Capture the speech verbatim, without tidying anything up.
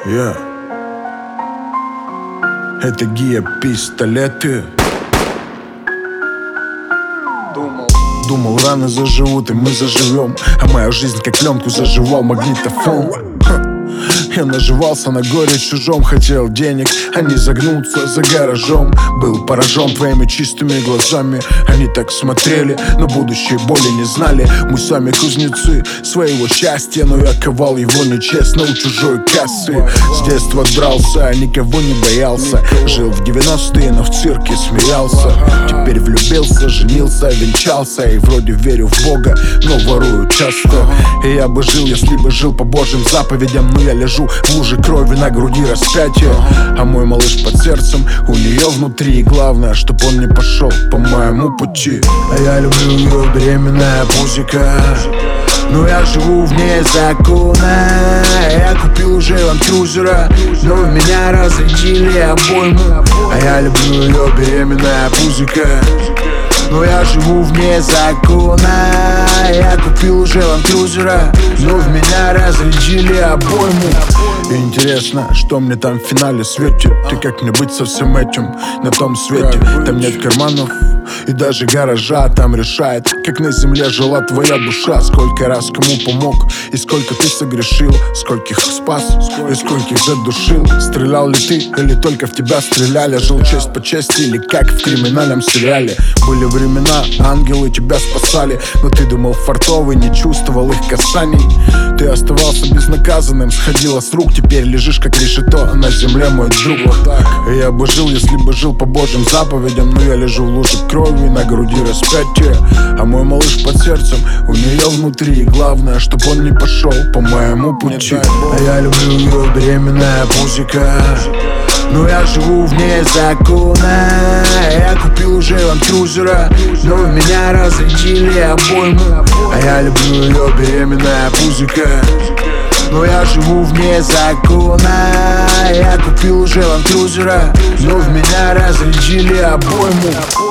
Yeah. Это гия пистолеты. Думал, Думал, раны заживут, и мы заживем. А моя жизнь как пленку заживал магнитофон. Я наживался на горе чужом, хотел денег, а не загнуться за гаражом. Был поражен твоими чистыми глазами. Они так смотрели, но будущее боли не знали. Мы сами кузнецы своего счастья, но я ковал его нечестно у чужой кассы. С детства дрался, никого не боялся. Жил в девяностые, но в цирке смеялся. Теперь влюбился, женился, венчался. И вроде верю в Бога, но ворую часто. И я бы жил, если бы жил по Божьим заповедям. Но я лежу в луже крови, на груди распятие. А мой малыш под сердцем, у нее внутри. И главное, чтоб он не пошел по моему пути. А я люблю ее, беременная пузика, но я живу вне закона. Я купил уже ланд-крузера, но в меня разрядили обойму. А я люблю ее, беременная пузика, но я живу вне закона. Я купил уже ланд-крузера, но в меня разрядили обойму. И интересно, что мне там в финале светит. Ты как мне быть со всем этим на том свете? Там нет карманов и даже гаража. Там решает, как на земле жила твоя душа. Сколько раз кому помог и сколько ты согрешил, скольких спас и скольких задушил. Стрелял ли ты или только в тебя стреляли? Жил честь по чести или как в криминальном сериале? Были времена, ангелы тебя спасали, но ты думал фартовый, не чувствовал их касаний. Ты оставался безнаказанным, сходила с рук. Теперь лежишь как решето на земле, мой друг. И я бы жил, если бы жил по Божьим заповедям. Но я лежу в луже крови, на груди распятие. А мой малыш под сердцем, у нее внутри. И главное, чтоб он не пошел по моему пути. А я люблю ее, беременная пузика, но я живу вне закона. Я купил уже ланд-крузера, но в меня разрядили обойму. А я люблю ее, беременная пузика, но я живу вне закона. Я купил уже ланд-крузера, но в меня разрядили обойму.